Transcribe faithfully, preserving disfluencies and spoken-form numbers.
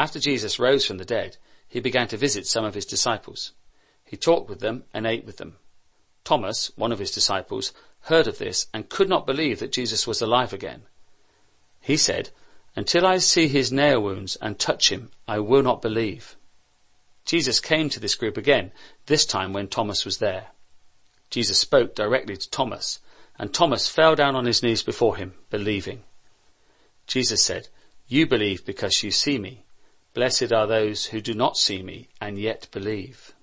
After Jesus rose from the dead, he began to visit some of his disciples. He talked with them and ate with them. Thomas, one of his disciples, heard of this and could not believe that Jesus was alive again. He said, "Until I see his nail wounds and touch him, I will not believe." Jesus came to this group again, this time when Thomas was there. Jesus spoke directly to Thomas, and Thomas fell down on his knees before him, believing. Jesus said, "You believe because you see me. Blessed are those who do not see me and yet believe."